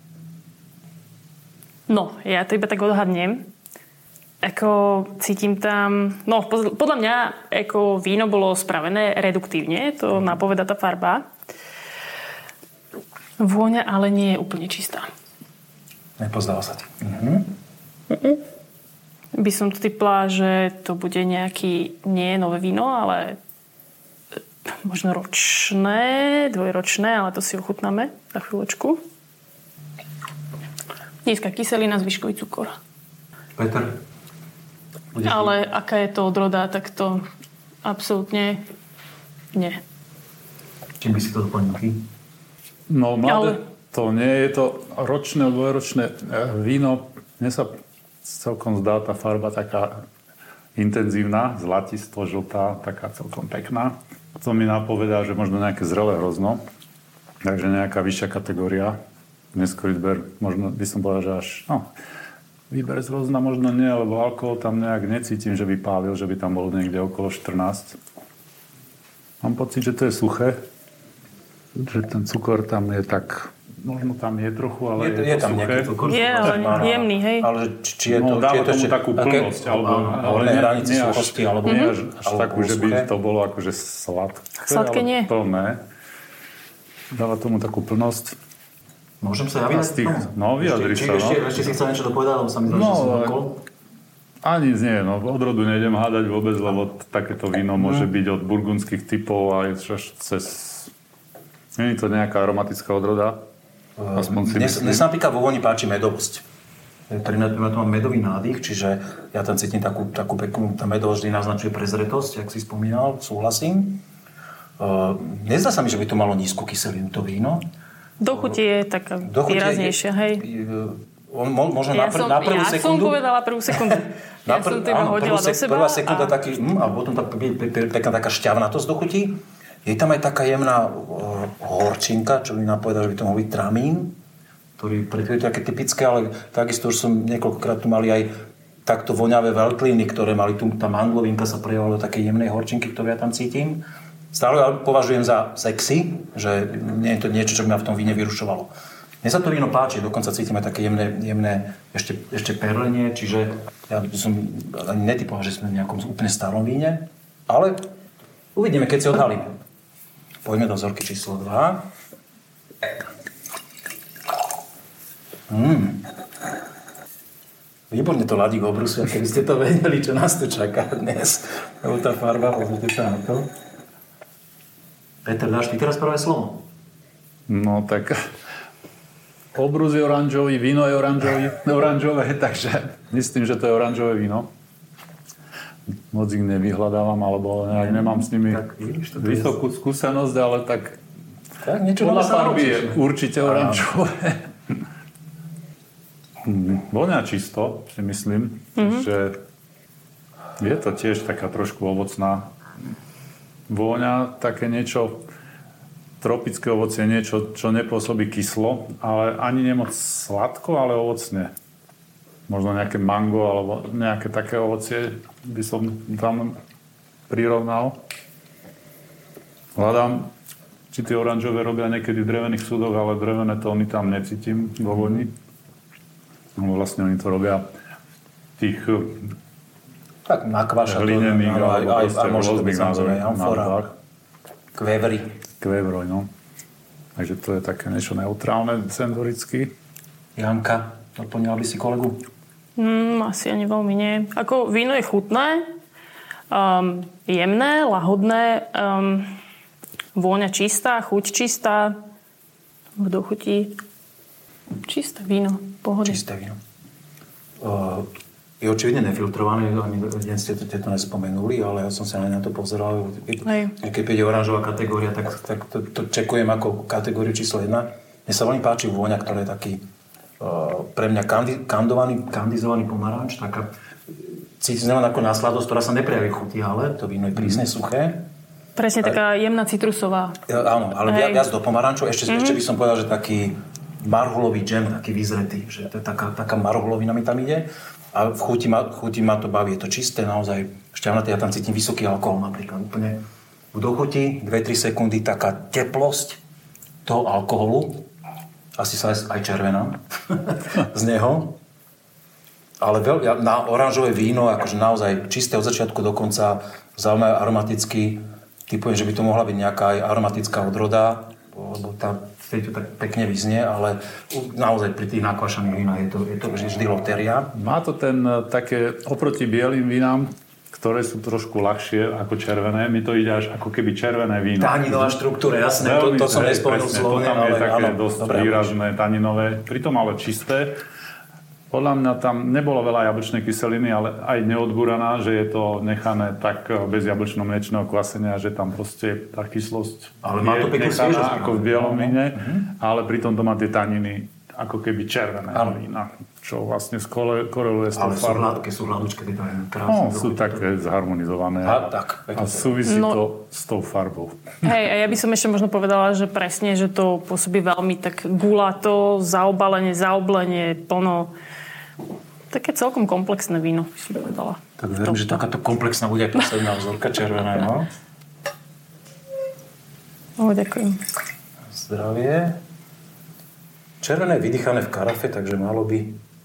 No, ja to iba tak odhadnem. Ako cítim tam... No, podľa mňa ako víno bolo spravené reduktívne, to napovedá tá farba. Vôňa ale nie je úplne čistá. Nepozdáva sa ti. By som to typla, že to bude nejaký, nie nové víno, ale možno ročné, dvojročné, ale to si ochutnáme za chvíľočku. Nízka kyselina, zvyškový cukor. Peter? Ale aká je to odroda, tak to absolútne nie. Čím by si to doplnil? No mladé to nie je to ročné, dvojročné víno. Mne sa celkom zdá tá farba taká intenzívna, zlatisto, žltá, taká celkom pekná. To mi napovedá, že možno nejaké zrelé hrozno. Takže nejaká vyššia kategória. Neskorý výber, možno by som povedal, že až výber z hrozna možno nie, lebo alkohol tam nejak necítim, že by pálil, že by tam bolo niekde okolo 14. Mám pocit, že to je suché. Že ten cukor tam je tak... Možno tam je trochu, ale je to tam suché. Cukor, je, ale jemný, hej. Ale či je to... dáva tomu takú plnosť, ale nie hranici suchosti, alebo... Nie až takú, že by to bolo akože sladké. Sladké nie. Plné. Dáva tomu takú plnosť. Môžem sa vyjadriť tomu? No, vyjadri sa, no. Ešte si chcel niečo dopovedať, lebo sa mi zdá, že som okolo. Ani nie, no odrodu nejdem hádať vôbec, lebo takéto víno môže byť od burgundských typov aj cez... Nie je to nejaká aromatická odroda? Mne sa napríklad vo voni páči medovosť. Pri mňa to mám medový nádych, čiže ja tam cítim takú peknú, tá medovosť vždy naznačuje prezretosť, jak si spomínal, súhlasím. Nezdá sa mi, že by to malo nízku kyselinu, to víno. Do chuti je taká výraznejšia, hej. Možno na prvú sekundu. Ja som povedala prvú sekundu. Ja som to iba hodila do seba. Prvá sekunda taký, a potom pekná taká šťavnatosť do chuti. Je tam aj taká jemná horčinka, čo mi napovedal, že by to mohol byť tramín, ktorý je také typické, ale takisto už som niekoľkokrát tu mali aj takto voňavé veľtliny, ktoré mali tu, tá mandlovinka sa prejavila do takej jemnej horčinky, ktorú ja tam cítim. Stále ja považujem za sexy, že nie je to niečo, čo by ma v tom víne vyrušovalo. Mne sa to víno páči, dokonca cítime také jemné ešte perlenie, čiže ja som ani netypoval, že sme v nejakom úplne starom víne, ale uvidíme, keď si odhalíme. Poďme do vzorky číslo 2. Výborne to ladí k obrusu, a keby ste to vedeli, čo nás tu čaká dnes. Lebo tá farba, pozrite sa na to. Peter, dáš ty teraz prvé slovo? No tak... Obrus je oranžový, víno je oranžové, takže myslím, že to je oranžové víno. Moc ich nevyhľadávam, alebo nejak nemám s nimi vysokú skúsenosť, ale tak podľa farby je určite oranžové. Voňa čisto, si myslím, že je to tiež taká trošku ovocná vôňa, také niečo, tropické ovocie, niečo, čo nepôsobí kyslo, ale ani nemoc sladko, ale ovocne. Možno nejaké mango alebo nejaké také ovocie by som tam prirovnal. Hľadám, či tie oranžové robia niekedy v drevených súdoch, ale drevené tóny tam necítim vo voni. No vlastne oni to robia tých tak nakvaša hlinených alebo proste rôznych nádobách. Kvévroj, no. Takže to je také niečo neutrálne, senzoricky. Janka, doplnila by si kolegu? Asi ani veľmi nie. Ako víno je chutné, jemné, lahodné, vôňa čistá, chuť čistá, do chutí čisté víno, pohode. Čisté víno. Je očividne nefiltrované, ani deň ste to nespomenuli, ale ja som sa na to pozeral. Keď príde oranžová kategória, tak to čekujem ako kategóriu číslo 1. Mne sa veľmi páči vôňa, ktorá je taký pre mňa kandizovaný pomaranč, taká cítim len ako následosť, ktorá sa neprejaví chuti, ale to víno je prísne suché. Presne, taká jemná citrusová. Áno, ale viac do pomaranču. Ešte by som povedal, že taký marhulový džem, taký vyzretý, že to je taká marhulovina mi tam ide. A v chuti ma to baví. Je to čisté, naozaj šťavnaté. Ja tam cítim vysoký alkohol napríklad. Úplne v dochuti 2-3 sekundy taká teplosť toho alkoholu. Asi sa aj červená z neho. Ale na oranžové víno, akože naozaj čisté od začiatku do konca, zaujímavé aromaticky. Typujem, že by to mohla byť nejaká aj aromatická odroda, lebo tá to tak pekne vyznie, ale naozaj pri tých nakvašaných vínach je to vždy lotéria. Má to také oproti bielým vínám, ktoré sú trošku ľahšie ako červené. Mi to ide až ako keby červené víno. Taninová štruktúra, jasné, to som nespomenul slovne. To tam je také dosť výrazné, taninové, pritom ale čisté. Podľa mňa tam nebolo veľa jablčnej kyseliny, ale aj neodbúraná, že je to nechané tak bez jablčno-mliečného kvasenia, že tam proste tá kyslosť ale má to je nechaná ako v bielom víne, ale pritom to má tie taniny ako keby červeného vína, čo vlastne koreluje s tou farbou. Ale sú hladúčke, to je krásne. Sú také zharmonizované a súvisí to s tou farbou. Hej, a ja by som ešte možno povedala, že presne, že to pôsobí veľmi tak gulato, zaoblenie, plno. Také celkom komplexné víno, by som povedala. Tak verím, že takáto komplexná bude aj posledná vzorka červená, no? Ďakujem. Zdravie. Červené je vydýchané v karafe, takže malo by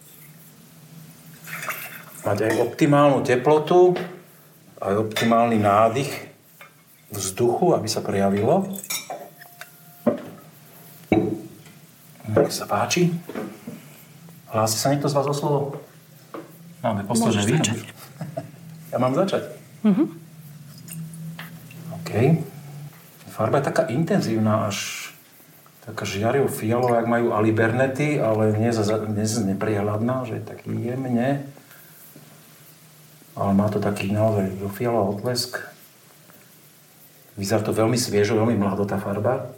mať aj optimálnu teplotu, aj optimálny nádych vzduchu, aby sa prejavilo. Nech sa páči. Hlási sa niekto z vás o slovo? Máme posledné víno. Ja mám začať? OK. Farba je taká intenzívna, až taká žiarivo-fialová, jak majú alibernety, ale neprehľadná, že je taký jemne. Ale má to taký naozaj fialový odlesk. Vyzerá to veľmi sviežo, veľmi mlado tá farba.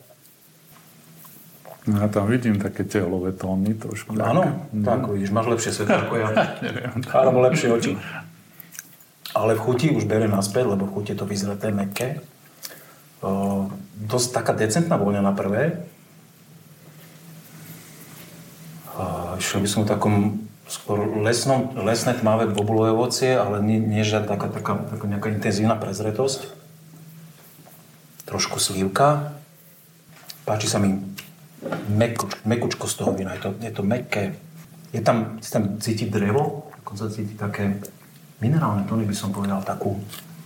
No ja tam vidím také tehlové tóny trošku. Áno, tak vidíš, máš lepšie svetlo ako ja. Alebo lepšie oči. Ale v chuti už bere naspäť, lebo v chuti je to vyzreté, mäkké. Dosť taká decentná vôňa na prvé. Išiel by som v takom skôr lesné tmavé bobulové ovocie, ale nie žiadna taká nejaká intenzívna prezretosť. Trošku slívka. Páči sa mi mekučko z toho vína. Je to mäkké. Je tam cítiť drevo, dokonca cítiť také minerálne tóny, by som povedal, takú.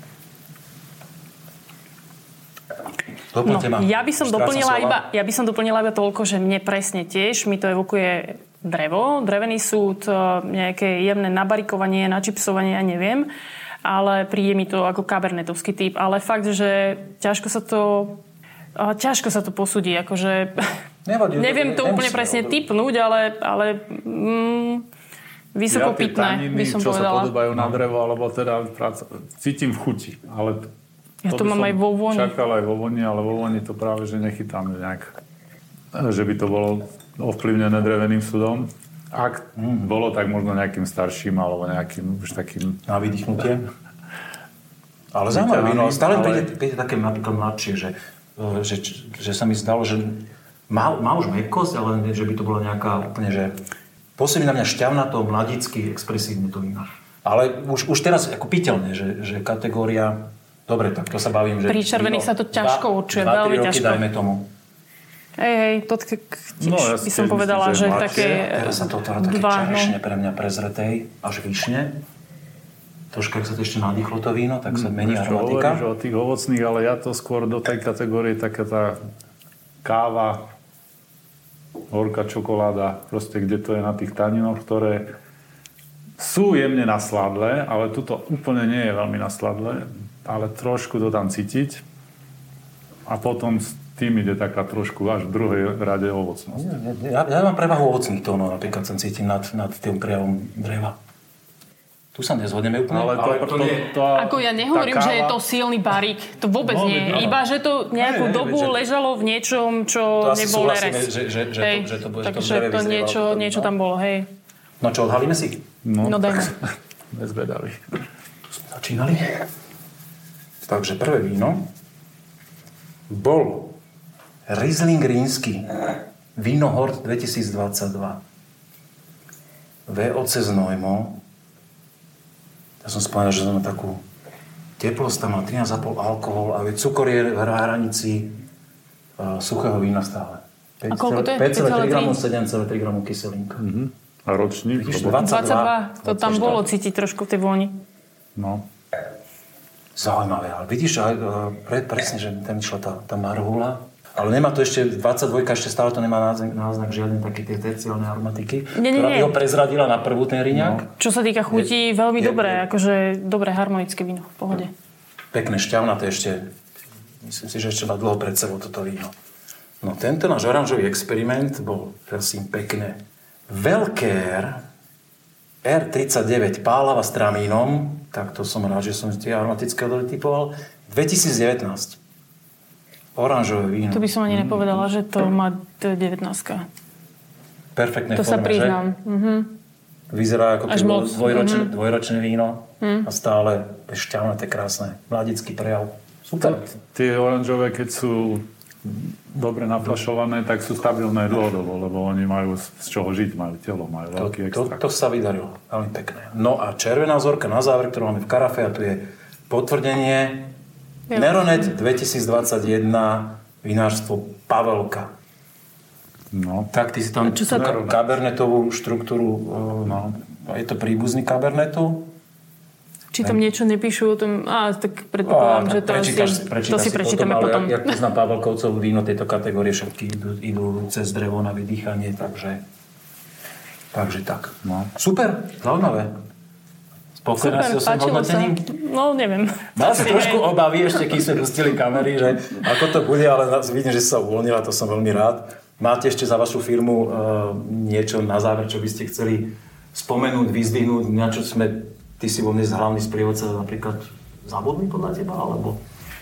Ja by som doplnila iba toľko, že mne presne tiež mi to evokuje drevo, drevený súd, nejaké jemné nabarikovanie, načipsovanie, ja neviem, ale príde mi to ako kabernetovský typ, ale fakt, že ťažko sa to posúdi, akože neviem to úplne presne tipnúť, ale vysokopitné, by som povedala. Čo sa podobajú na drevo, alebo teda cítim v chuti, ale ja to mám aj vo voni. Čakal aj vo voni, ale vo voni to práve, že nechytám nejak, že by to bolo ovplyvnené dreveným súdom. Ak bolo, tak možno nejakým starším, alebo nejakým už takým... Na vydýchnutie. Ale zaujímavé víno, stále príde také mladšie, že sa mi zdalo, že má už mäkkosť, ale že by to bolo nejaká úplne, že pôsobí na mňa šťavnato, mladicky, expresívne to víno. Ale už teraz ako piteľne, že kategória... Dobre, tak to sa bavím, že... Pri červených sa to ťažko určuje, veľmi ťažko. 2-3 roky, dajme tomu. Hej, to tiež by som povedala, že také... Teraz sa to také čerešne pre mňa prezretej, až vyšne. Troška, ak sa to ešte nadýchlo to víno, tak sa mení aromatika. Hovoríš o tých ovocných, ale ja to skôr do tej kategórie taká tá káva, horká čokoláda, proste kde to je na tých taninoch, ktoré sú jemne nasladlé, ale tuto úplne nie je veľmi nasladlé, ale trošku to tam cítiť a potom s tým ide taká trošku až v druhej rade ovocnosť. Ja mám prevahu ovocných tónov, napríklad sa cítim nad tým prejavom dreva. Tu sa nezhodneme úplne. Ale ako ja nehovorím, že je to silný barík. To vôbec nie. Iba, že to nejakú dobu ležalo v niečom, čo nebol nerez. Že to bude takže to niečo tam bolo, hej. No čo, odhalíme si? No dajme. Bezbedaví. Začínali. Takže prvé víno bol Riesling Rínsky Vinohord 2022 VOC Znojmo. Ja som spomínal, že sme takú teplosť, tam má 13,5 alkohol a cukor je v hranici suchého vína stále. A koľko to je? 5,3 gramu, 7,3 gramu kyselinka. A ročník? 22. To tam bolo cítiť trošku v tej vôni. No. Zaujímavé, ale vidíš, presne, že tam išla tá marhula, ale nemá to ešte, 22, ešte stále to nemá náznak žiadne také tie terciálne aromatiky, ktorá by ho prezradila na prvú ten riňák. No. Čo sa týka chutí, veľmi dobré, akože dobré harmonické víno, v pohode. Pekné, šťavnaté ešte, myslím si, že ešte má dlho pred sebou toto víno. No tento náš oranžový experiment bol, prosím, pekné. Velkér R39 pálava s tramínom, tak to som rád, že som tie aromatické odory typoval, 2019. Oranžové víno. To by som ani nepovedala, že to má 19. Perfektné to forme, sa priznám. Vyzerá ako keď bolo dvojročné víno a stále šťavnaté, krásne. Mladický prejav. Super. Tie oranžové, keď sú dobre naplašované, tak sú stabilné dlhodobo, lebo oni majú z čoho žiť, majú telo, majú veľký extrakt. To sa vydarilo. Veľmi pekné. No a červená vzorka na záver, ktorú máme v karafe, a tu je potvrdenie Neronet 2021 vinárstvo Pavelka. No. Tak ty si tam kabernetovú štruktúru, je to príbuzný kabernetu? Či tam niečo nepíšu o tom, tak predpokladám, že to si prečítame potom. Ja poznám Pavelkovcov víno tejto kategórie, všetky idú cez drevo na vydýchanie, takže tak. No. Super, zaujímavé. Spokojná si so svojím hodnotením? No, neviem. Mal si trošku obavy, ešte keď sme pustili kamery, že ako to bude, ale vidím, že si sa uvoľnila, to som veľmi rád. Máte ešte za vašu firmu niečo na záver, čo by ste chceli spomenúť, vyzdvihnúť, na čo sme, ty si bol dnes hlavný sprievodca, napríklad zabudný podľa teba, alebo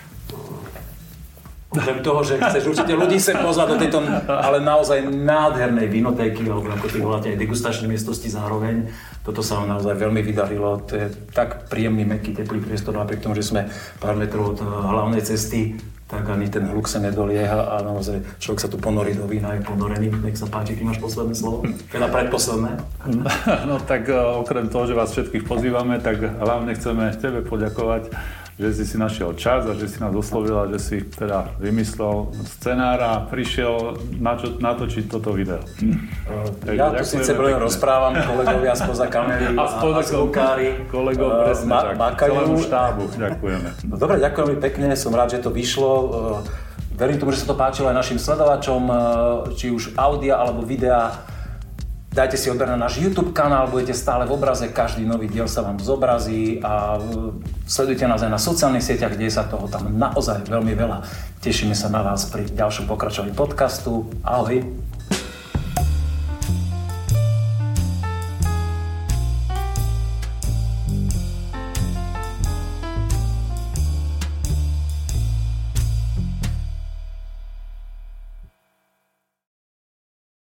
okrem toho, že chceš určite ľudí sem pozvať do tejto, ale naozaj nádhernej vinotéky, alebo ako ty voláte, aj degustačné miestnosti zároveň. Toto sa vám naozaj veľmi vydarilo. To je tak príjemný, mäkký, teplý priestor, napriek tomu, že sme pár metrov od hlavnej cesty, tak ani ten hluk sa nedolieha a naozaj človek sa tu ponorí do vína, je ponorený. Nech sa páči, ty máš posledné slovo? Teda predposledné? No tak okrem toho, že vás všetkých pozývame, tak hlavne chceme tebe poďakovať, že si našiel čas a že si nás oslovil a že si teda vymyslel scenár a prišiel natočiť toto video. Ja tu síce rozprávam, kolegovia spoza kamery a zvukári makajú. Celému štábu ďakujeme. No, dobre, ďakujem pekne, som rád, že to vyšlo. Verím tomu, že sa to páčilo aj našim sledovačom, či už audia alebo videa. Dajte si odber na náš YouTube kanál, budete stále v obraze, každý nový diel sa vám zobrazí a sledujte nás aj na sociálnych sieťach, kde sa toho tam naozaj veľmi veľa. Tešíme sa na vás pri ďalšom pokračovaní podcastu. Ahoj!